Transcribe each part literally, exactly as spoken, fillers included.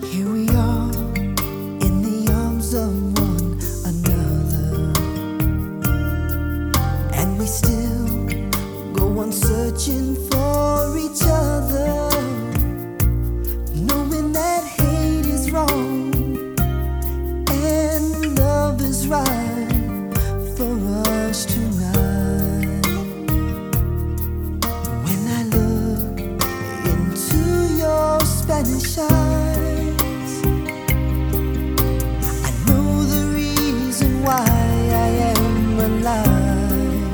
Here we are in the arms of one another, and we still go on searching for each other, knowing that hate is wrong and love is right for us tonight. When I look into your Spanish eyes, I know the reason why I am alive.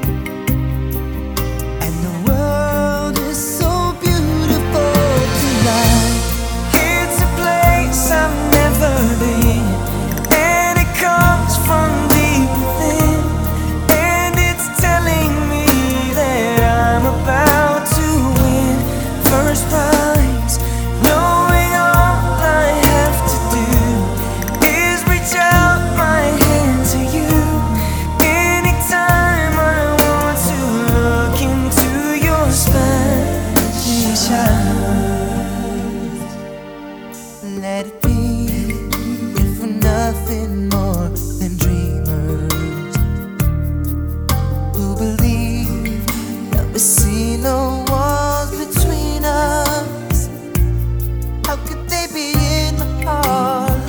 And the world is so beautiful tonight. It's a place I've never been, and it comes from deep within, and it's telling me that I'm about to win first prize. Knowing all I have to do is reach out my hand to you anytime I want to look into your Spanish eyes. Let it be, if we're nothing more than dreamers who believe that we see no walls between us. How could they be in my heart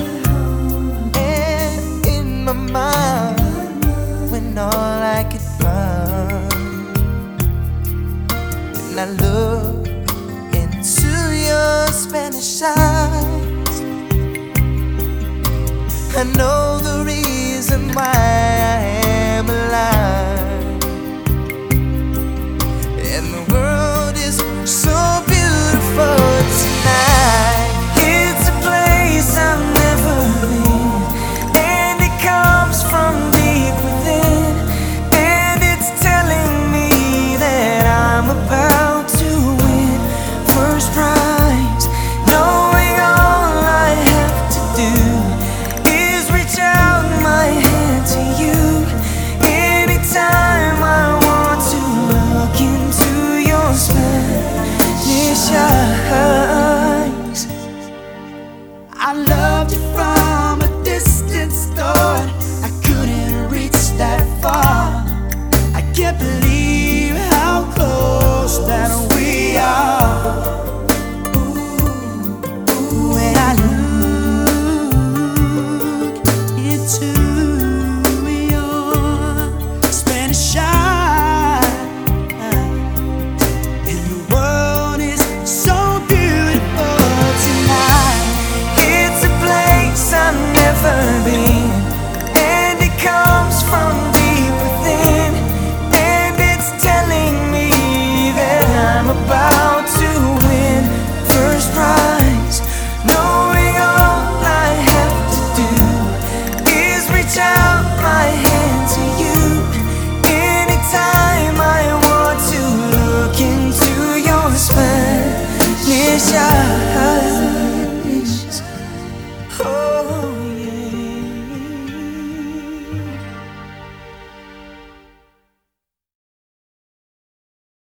and in my mind when all I could find, when I look into your Spanish eyes, I know the reason why I am alive. And the world is so beautiful tonight. It's a place I've never been, and it comes from deep within, and it's telling me that I'm about to win first prize. Knowing all I have to do is reach out my hand to you anytime I want to look into your Spanish eyes. I loved you from a distance, thought I couldn't reach that far. I can't believe how close that we are. When I look into your Spanish eyes, and the world is so beautiful tonight. It's a place I've never been, and it comes from deep within, and it's telling me that I'm about to win first prize. Knowing all I have to do is reach out my hand to you anytime I want to look into your Spanish eyes.